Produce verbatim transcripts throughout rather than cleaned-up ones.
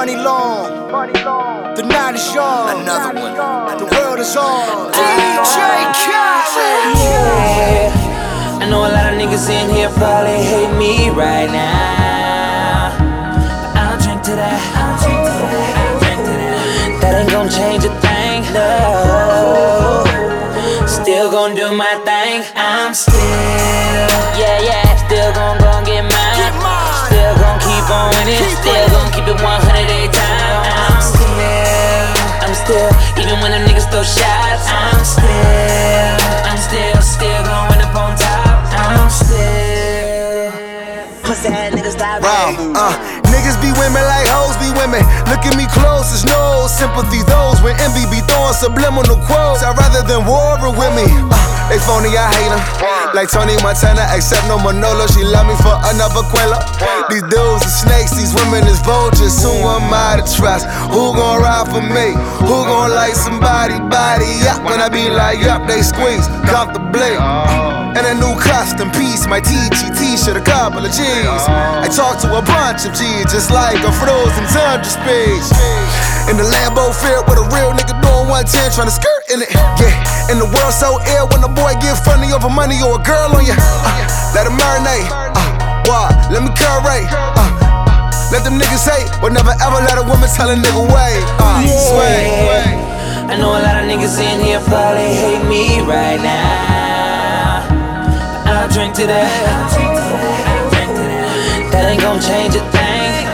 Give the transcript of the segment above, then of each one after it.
Money long, the night is young, Another one. the world is on. D J Khaled. Yeah, I know a lot of niggas in here probably hate me right now. But I'll drink to that. I'll drink to that. I'll drink to that. That ain't gon' change a thing, no. Still gon' do my thing. I'm still, yeah, yeah. Still gon' go and get mine. Get mine. Still gon' keep on winning. Keep Still gon' keep it one hundred every time. I'm still, I'm still, even when them niggas throw shots. I'm still, I'm still, still gon' win up on top. I'm still. Pussy ass niggas die Wow, uh, niggas be women like hoes be women. Look at me close, there's no sympathy. Those with envy be throwing subliminal quotes. I'd rather than war with me. Uh, they phony, I hate them. Like Tony Montana, except no Manolo. She love me for another Quella. These dudes are snakes, these women is vultures. Who am I to trust? Who gon' ride for me? Who gon' like somebody body up? When I be like, yup, they squeeze comfortably. Uh, and a new custom piece, my T G t-shirt, a couple of G's. I talk to a bunch of G's, just like a frozen tundra speech. In the Lambo filled with a real nigga doing one ten, tryna skirt in it. Yeah, and the world so ill when a boy get funny over money or a girl on you. Uh, let him marinate. Uh, why? Let me curate. Uh, let them niggas hate, but never ever let a woman tell a nigga wait. Uh, Yeah. sway. I know a lot of niggas in here probably hate me right now. I'll drink to that. That ain't gon' change a thing.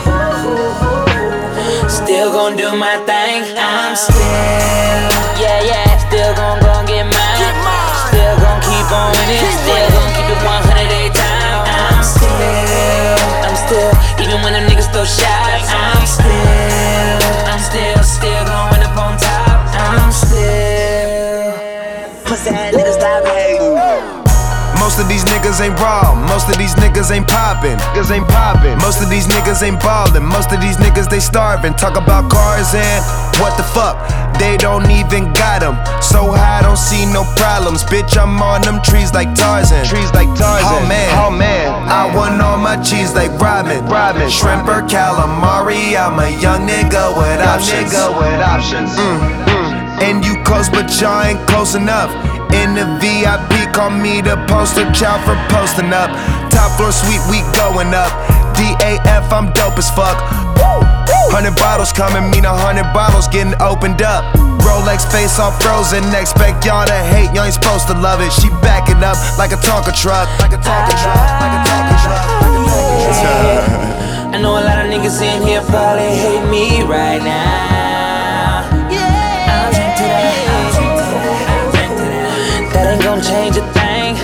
Still gon' do my thing. I'm still, yeah, yeah. Still gon' go and get mine. Still gon' keep on winning. Still gon' keep it one hundred every time. I'm still, I'm still, even when them niggas throw shots. I'm still, I'm still, still gon' win up on top. I'm still. Pussy ass niggas die hating. Most of these niggas ain't raw, most of these niggas ain't poppin', niggas ain't poppin'. Most of these niggas ain't ballin', most of these niggas they starvin'. Talk about cars and what the fuck, they don't even got them. So high, I don't see no problems. Bitch, I'm on them trees like Tarzan. Trees like Tarzan. Oh man, oh man, I want all my cheese like Robin. Robin, shrimp or calamari. I'm a young nigga with options. Nigga with options. Mm, mm. And you close, but y'all ain't close enough. In the V I P, call me the poster child for posting up. Top floor suite, we going up. D A F, I'm dope as fuck. Hundred bottles coming, mean a hundred bottles getting opened up. Rolex face all frozen, expect y'all to hate, y'all ain't supposed to love it. She backing up like a Tonka truck, like a Tonka truck, like a Tonka truck, like a Tonka truck. I know a lot of niggas in here probably hate me right now. I'll drink to that. That ain't gon' change a thing.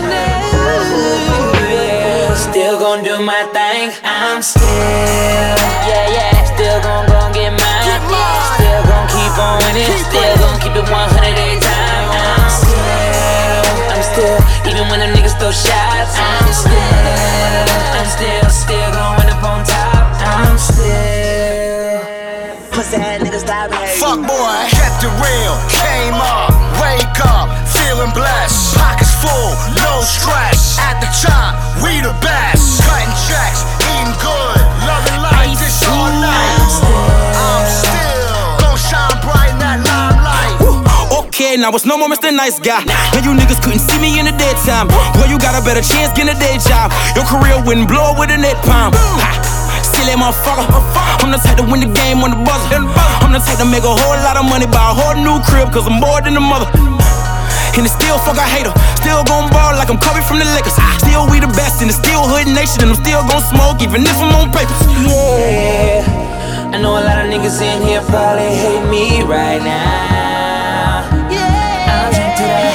Still gon' do my thing. I'm still, yeah, yeah. Still gon' go and get mine. Still gon' keep on winning. Still gon' keep it one hundred every time. I'm still, I'm still, even when them niggas throw shots. I'm still, I'm still, still gon' win up on top. I'm still. Pussy ass niggas die hating. Fuck boy, kept it real, came up, wake up, feeling blessed. Pockets full, no stress. At the top, we the best. Cutting checks, eating good, loving life, this all night. I'm still gon' shine bright in that limelight. Okay, now it's no more Mister Nice Guy. Man, you niggas couldn't see me in the daytime. Boy, you got a better chance getting a day job. Your career wouldn't blow with a net palm. Silly motherfucker, I'm the type to win the game on the buzzer. I'm the type to make a whole lot of money, buy a whole new crib, cause I'm more than a mother. And it's still fuck I hate her. Still gon' ball like I'm Kobe from the Lakers. Still we the best in the still hood nation, and I'm still gon' smoke even if I'm on papers. Yeah, I know a lot of niggas in here probably hate me right now. I'll drink to that.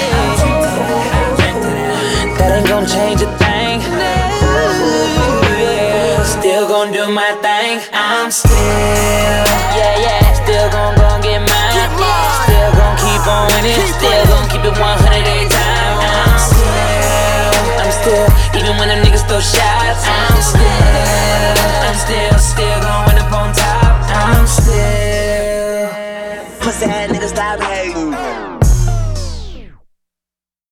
That ain't gon' change a thing. Still gon' do my thing. I'm still, yeah, yeah. Still gon' go and get mine. Still gon' keep on winning. Still gon' keep it one hundred every time. I'm still, I'm still, even when them niggas throw shots. I'm still, I'm still, still gon' win up on top. I'm still.